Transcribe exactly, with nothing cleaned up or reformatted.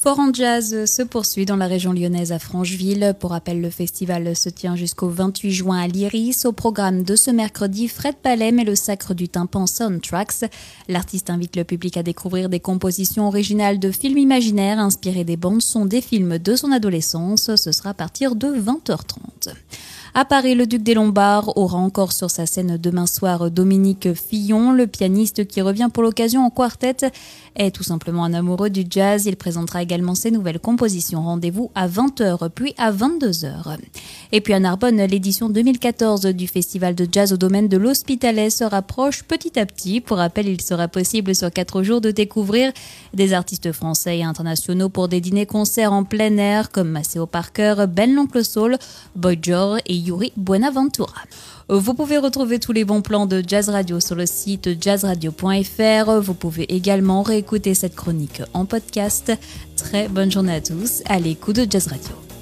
Forum Jazz se poursuit dans la région lyonnaise à Francheville. Pour rappel, le festival se tient jusqu'au vingt-huit juin à l'Iris. Au programme de ce mercredi, Fred Palem et le Sacre du Tympan Soundtracks. L'artiste invite le public à découvrir des compositions originales de films imaginaires inspirées des bandes-sons des films de son adolescence. Ce sera à partir de vingt heures trente. À Paris, le Duc des Lombards aura encore sur sa scène demain soir Dominique Fillon, le pianiste qui revient pour l'occasion en quartet, est tout simplement un amoureux du jazz. Il présentera également ses nouvelles compositions. Rendez-vous à vingt heures puis à vingt-deux heures. Et puis à Narbonne, l'édition deux mille quatorze du Festival de jazz au domaine de l'Hospitalet se rapproche petit à petit. Pour rappel, il sera possible sur quatre jours de découvrir des artistes français et internationaux pour des dîners-concerts en plein air comme Maceo Parker, Ben l'Oncle Soul, Boy George et Yuri Buenaventura. Vous pouvez retrouver tous les bons plans de Jazz Radio sur le site jazz radio point f r. Vous pouvez également réécouter cette chronique en podcast. Très bonne journée à tous à l'écoute de Jazz Radio.